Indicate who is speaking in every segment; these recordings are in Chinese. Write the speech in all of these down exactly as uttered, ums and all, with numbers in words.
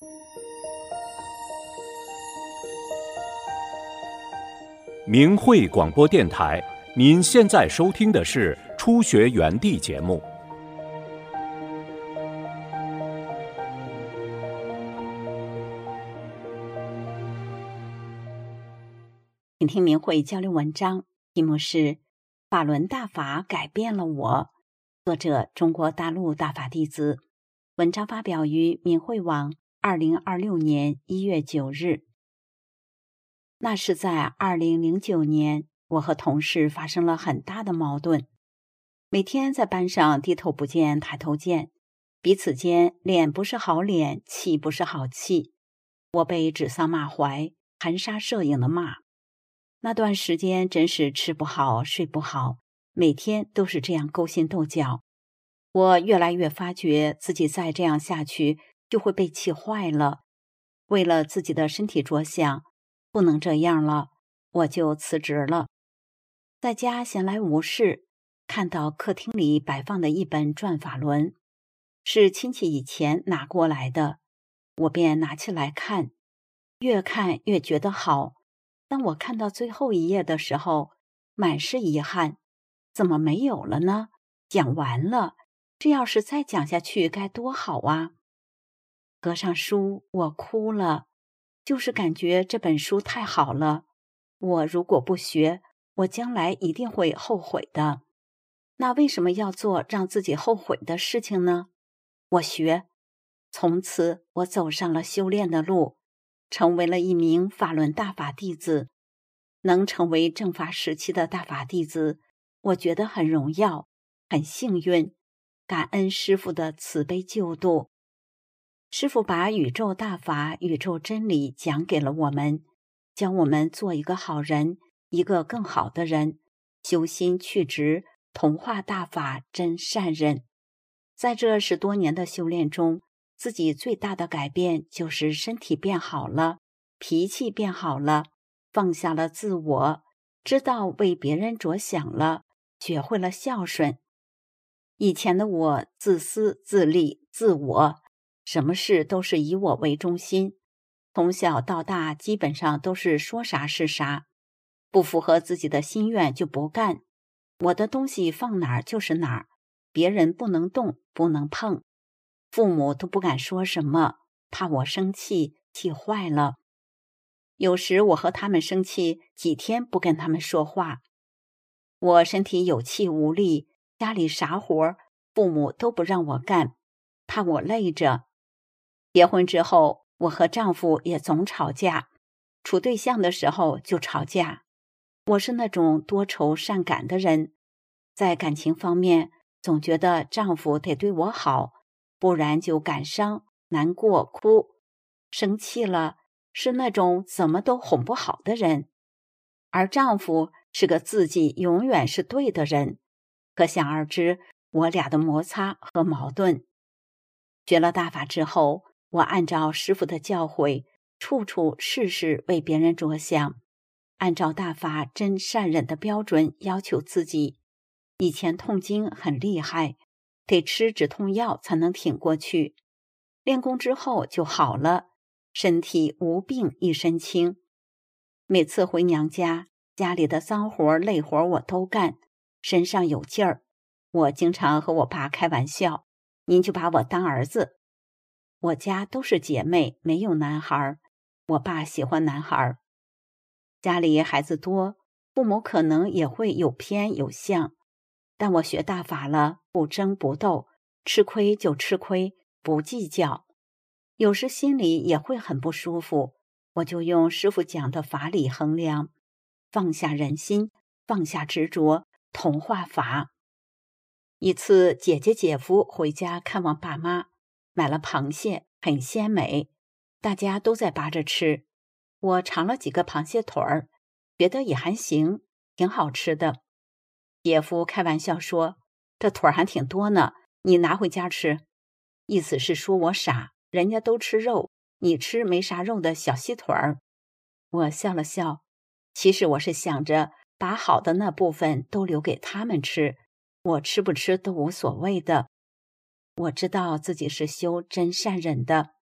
Speaker 1: 明慧广播电台，您现在收听的是初学园地节目。
Speaker 2: 请听明慧交流文章，题目是《法轮大法改变了我》，作者中国大陆大法弟子。文章发表于明慧网二零二六年一月九日。那是在二零零九年，我和同事发生了很大的矛盾，每天在班上低头不见抬头见，彼此间脸不是好脸，气不是好气。我被指桑骂槐，含沙射影的骂。那段时间真是吃不好睡不好，每天都是这样勾心斗角。我越来越发觉自己再这样下去就会被气坏了。为了自己的身体着想，不能这样了，我就辞职了。在家闲来无事，看到客厅里摆放的一本《转法轮》，是亲戚以前拿过来的，我便拿起来看，越看越觉得好。当我看到最后一页的时候，满是遗憾，怎么没有了呢？讲完了，这要是再讲下去该多好啊！合上书，我哭了。就是感觉这本书太好了，我如果不学，我将来一定会后悔的。那为什么要做让自己后悔的事情呢？我学，从此我走上了修炼的路，成为了一名法轮大法弟子。能成为正法时期的大法弟子，我觉得很荣耀，很幸运，感恩师父的慈悲救度。师父把宇宙大法、宇宙真理讲给了我们，教我们做一个好人，一个更好的人，修心去执，同化大法真善忍。在这十多年的修炼中，自己最大的改变就是身体变好了，脾气变好了，放下了自我，知道为别人着想了，学会了孝顺。以前的我自私自利自我，什么事都是以我为中心，从小到大基本上都是说啥是啥，不符合自己的心愿就不干，我的东西放哪儿就是哪儿，别人不能动不能碰，父母都不敢说什么，怕我生气气坏了。有时我和他们生气，几天不跟他们说话。我身体有气无力，家里啥活父母都不让我干，怕我累着。结婚之后，我和丈夫也总吵架，处对象的时候就吵架。我是那种多愁善感的人，在感情方面总觉得丈夫得对我好，不然就感伤、难过、哭。生气了，是那种怎么都哄不好的人。而丈夫是个自己永远是对的人，可想而知我俩的摩擦和矛盾。学了大法之后，我按照师父的教诲，处处事事为别人着想，按照大法真善忍的标准要求自己。以前痛经很厉害，得吃止痛药才能挺过去，练功之后就好了，身体无病一身轻。每次回娘家，家里的脏活累活我都干，身上有劲儿。我经常和我爸开玩笑，您就把我当儿子。我家都是姐妹，没有男孩，我爸喜欢男孩。家里孩子多，父母可能也会有偏有向，但我学大法了，不争不斗，吃亏就吃亏，不计较。有时心里也会很不舒服，我就用师父讲的法理衡量，放下人心，放下执着，同化法。一次姐姐姐夫回家看望爸妈，买了螃蟹，很鲜美，大家都在扒着吃。我尝了几个螃蟹腿儿，觉得也还行，挺好吃的。姐夫开玩笑说，这腿儿还挺多呢，你拿回家吃。意思是说我傻，人家都吃肉，你吃没啥肉的小细腿儿。我笑了笑，其实我是想着把好的那部分都留给他们吃，我吃不吃都无所谓的。我知道自己是修真善忍的，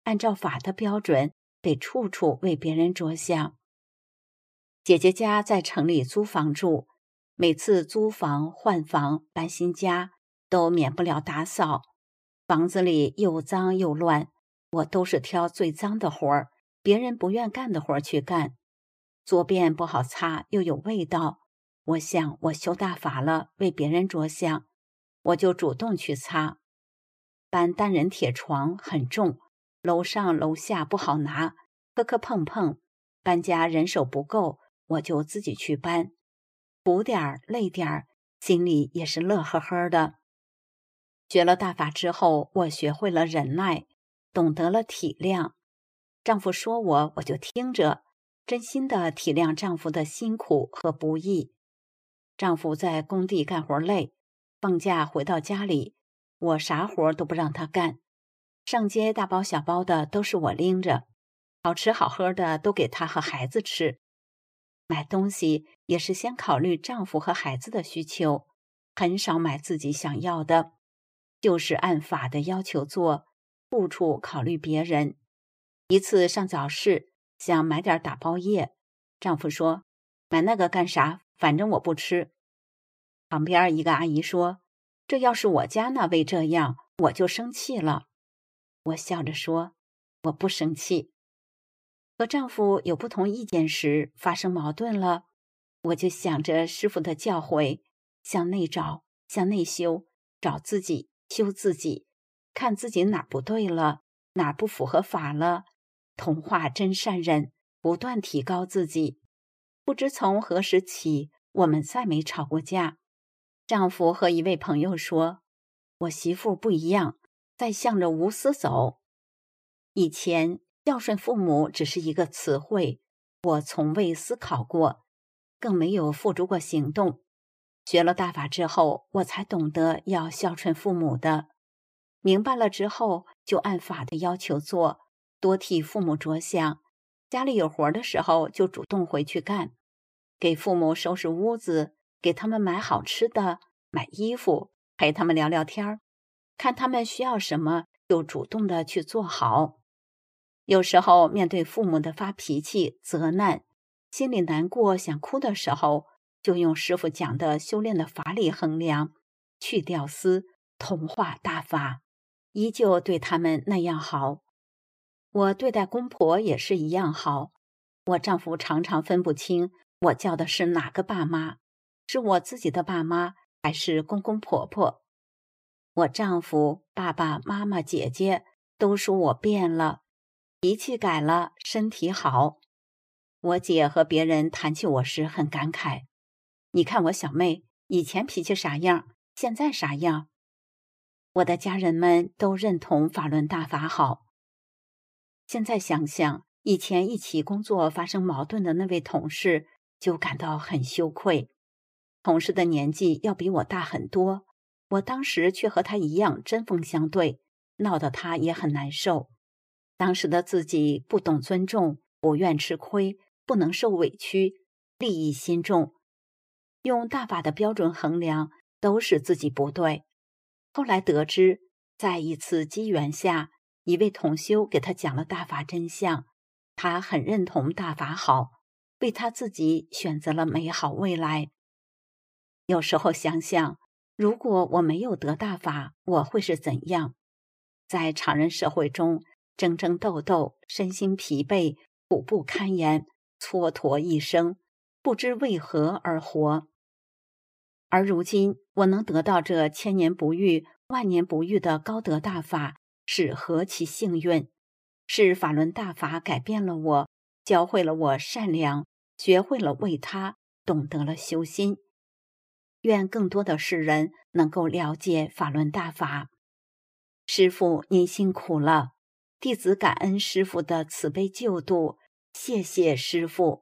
Speaker 2: 按照法的标准，得处处为别人着想。姐姐家在城里租房住，每次租房、换房、搬新家，都免不了打扫。房子里又脏又乱，我都是挑最脏的活儿，别人不愿干的活儿去干。桌便不好擦，又有味道。我想我修大法了，为别人着想，我就主动去擦。搬单人铁床很重，楼上楼下不好拿，磕磕碰碰，搬家人手不够，我就自己去搬，苦点儿累点儿，心里也是乐呵呵的。学了大法之后，我学会了忍耐，懂得了体谅。丈夫说我，我就听着，真心的体谅丈夫的辛苦和不易。丈夫在工地干活累，放假回到家里，我啥活都不让他干，上街大包小包的都是我拎着，好吃好喝的都给他和孩子吃。买东西也是先考虑丈夫和孩子的需求，很少买自己想要的，就是按法的要求做，处处考虑别人。一次上早市，想买点打包液，丈夫说：“买那个干啥？反正我不吃。”旁边一个阿姨说：“这要是我家那位这样，我就生气了。”我笑着说：“我不生气。”和丈夫有不同意见时，发生矛盾了，我就想着师父的教诲，向内找，向内修，找自己，修自己，看自己哪儿不对了，哪儿不符合法了，同化真善忍，不断提高自己。不知从何时起，我们再没吵过架。丈夫和一位朋友说：“我媳妇不一样，在向着无私走。”以前孝顺父母只是一个词汇，我从未思考过，更没有付诸过行动。学了大法之后，我才懂得要孝顺父母的。明白了之后，就按法的要求做，多替父母着想。家里有活的时候，就主动回去干，给父母收拾屋子，给他们买好吃的，买衣服，陪他们聊聊天，看他们需要什么，就主动的去做好。有时候面对父母的发脾气、责难，心里难过、想哭的时候，就用师父讲的修炼的法理衡量，去掉私，同化大法，依旧对他们那样好。我对待公婆也是一样好。我丈夫常常分不清我叫的是哪个爸妈，是我自己的爸妈，还是公公婆婆。我丈夫、爸爸妈妈、姐姐都说我变了，脾气改了，身体好。我姐和别人谈起我时很感慨，你看我小妹以前脾气啥样，现在啥样。我的家人们都认同法轮大法好。现在想想，以前一起工作发生矛盾的那位同事，就感到很羞愧。同事的年纪要比我大很多，我当时却和他一样针锋相对，闹得他也很难受。当时的自己不懂尊重，不愿吃亏，不能受委屈，利益心重，用大法的标准衡量，都是自己不对。后来得知，在一次机缘下，一位同修给他讲了大法真相，他很认同大法好，为他自己选择了美好未来。有时候想想，如果我没有得大法，我会是怎样？在常人社会中争争斗斗，身心疲惫，苦不堪言，蹉跎一生，不知为何而活。而如今我能得到这千年不遇、万年不遇的高德大法，是何其幸运！是法轮大法改变了我，教会了我善良，学会了为他，懂得了修心。愿更多的世人能够了解法轮大法。师父您辛苦了，弟子感恩师父的慈悲救度，谢谢师父。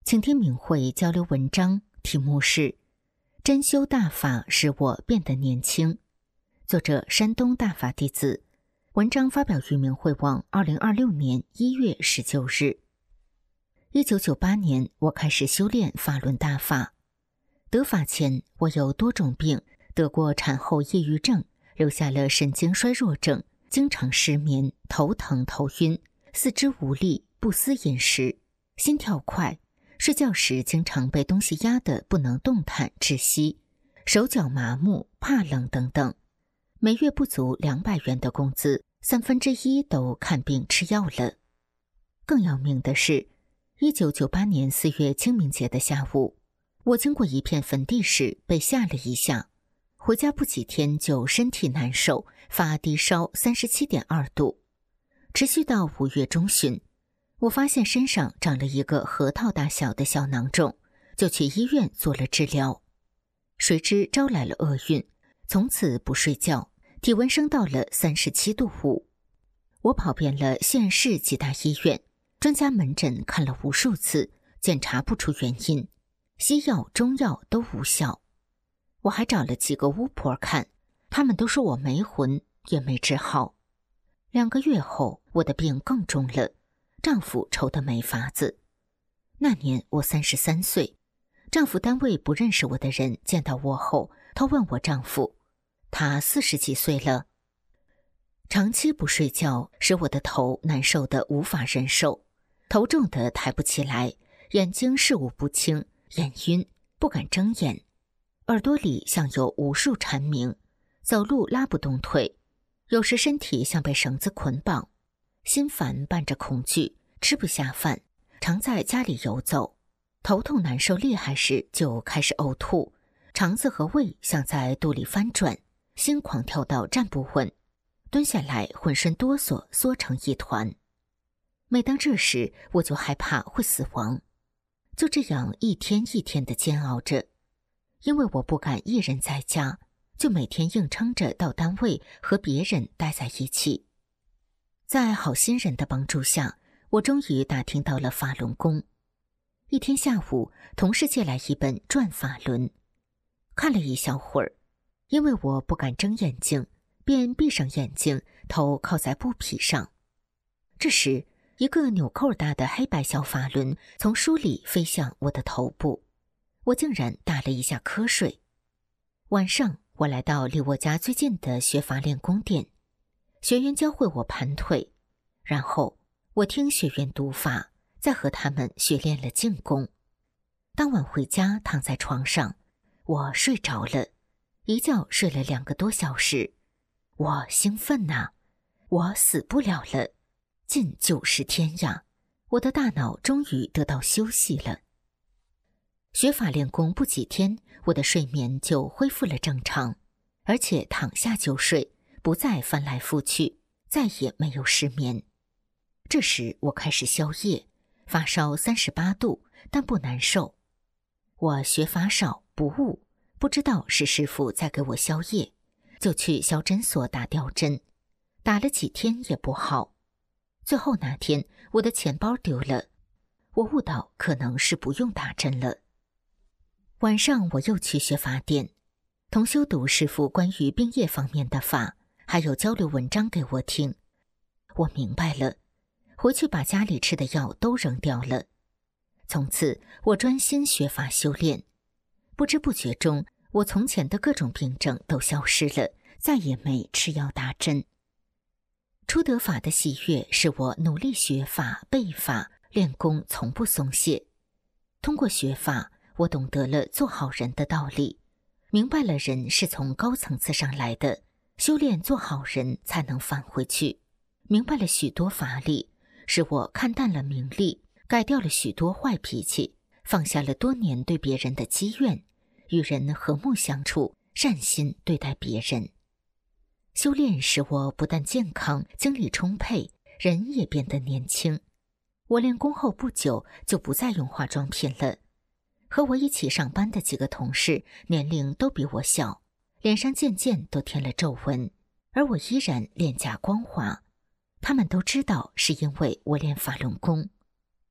Speaker 3: 请听明慧交流文章，题目是真修大法使我变得年轻，作者山东大法弟子。文章发表于明慧网二零二六年一月十九日。一九九八年，我开始修炼法轮大法。得法前，我有多种病，得过产后抑郁症，留下了神经衰弱症，经常失眠、头疼、头晕，四肢无力，不思饮食，心跳快，睡觉时经常被东西压得不能动弹窒息，手脚麻木，怕冷等等。每月不足两百元的工资，三分之一都看病吃药了。更要命的是，一九九八年四月清明节的下午，我经过一片坟地时被吓了一下，回家不几天就身体难受，发低烧 三十七点二度，持续到五月中旬，我发现身上长了一个核桃大小的小囊肿，就去医院做了治疗。谁知招来了厄运，从此不睡觉，体温升到了三十七度五。我跑遍了县市几大医院，专家门诊看了无数次，检查不出原因，西药中药都无效。我还找了几个巫婆看，他们都说我没魂，也没治好。两个月后，我的病更重了，丈夫愁得没法子。那年我三十三岁，丈夫单位不认识我的人见到我后，他问我丈夫，他四十几岁了。长期不睡觉使我的头难受得无法忍受，头重得抬不起来，眼睛视物不清，眼晕，不敢睁眼，耳朵里像有无数蝉鸣，走路拉不动腿，有时身体像被绳子捆绑，心烦伴着恐惧，吃不下饭，常在家里游走，头痛难受厉害时就开始呕吐，肠子和胃像在肚里翻转，心狂跳到站不稳，蹲下来浑身哆嗦，缩成一团。每当这时，我就害怕会死亡。就这样一天一天的煎熬着，因为我不敢一人在家，就每天硬撑着到单位和别人待在一起。在好心人的帮助下，我终于打听到了法轮功。一天下午，同事借来一本《转法轮》，看了一小会儿，因为我不敢睁眼睛，便闭上眼睛，头靠在布匹上。这时，一个纽扣大的黑白小法轮从书里飞向我的头部，我竟然打了一下瞌睡。晚上，我来到离我家最近的学法练功店，学员教会我盘腿，然后我听学员读法，再和他们学练了静功。当晚回家躺在床上，我睡着了，一觉睡了两个多小时。我兴奋呐，我死不了了，近九十天呀，我的大脑终于得到休息了。学法练功不几天，我的睡眠就恢复了正常，而且躺下就睡，不再翻来覆去，再也没有失眠。这时我开始宵夜，发烧三十八度，但不难受。我学法少不悟，不知道是师父在给我宵夜，就去小诊所打吊针，打了几天也不好。最后那天，我的钱包丢了，我悟到可能是不用打针了。晚上我又去学法店，同修读师父关于病业方面的法，还有交流文章给我听。我明白了，回去把家里吃的药都扔掉了。从此我专心学法修炼，不知不觉中，我从前的各种病症都消失了，再也没吃药打针。初得法的喜悦使我努力学法背法，练功从不松懈。通过学法，我懂得了做好人的道理，明白了人是从高层次上来的，修炼做好人才能返回去。明白了许多法理，使我看淡了名利，改掉了许多坏脾气，放下了多年对别人的积怨，与人和睦相处，善心对待别人。修炼使我不但健康，精力充沛，人也变得年轻。我练功后不久就不再用化妆品了。和我一起上班的几个同事年龄都比我小，脸上渐渐都添了皱纹，而我依然脸颊光滑。他们都知道是因为我练法轮功。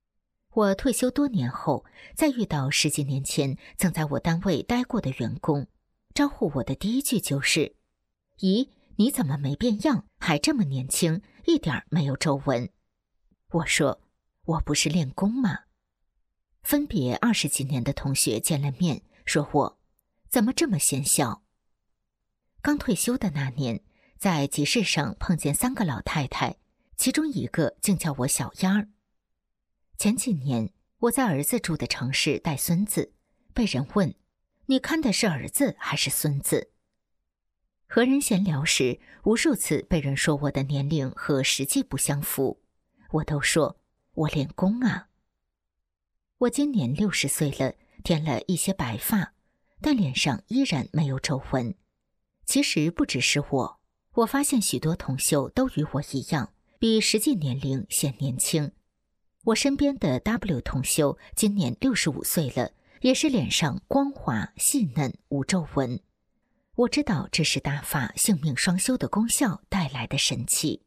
Speaker 3: 我退休多年后，再遇到十几年前曾在我单位待过的员工，招呼我的第一句就是：“咦，你怎么没变样，还这么年轻，一点儿没有皱纹？”我说：“我不是练功吗？”分别二十几年的同学见了面，说我怎么这么显小。刚退休的那年，在集市上碰见三个老太太，其中一个竟叫我小丫儿。前几年我在儿子住的城市带孙子，被人问：“你看的是儿子还是孙子？”和人闲聊时，无数次被人说我的年龄和实际不相符，我都说我练功啊。我今年六十岁了，添了一些白发，但脸上依然没有皱纹。其实不只是我，我发现许多同修都与我一样，比实际年龄显年轻。我身边的 W 同修今年六十五岁了，也是脸上光滑细嫩无皱纹。我知道这是大法性命双修的功效带来的神奇。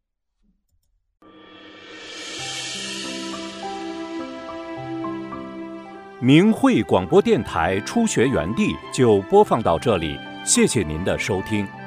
Speaker 1: 明慧广播电台初学园地就播放到这里，谢谢您的收听。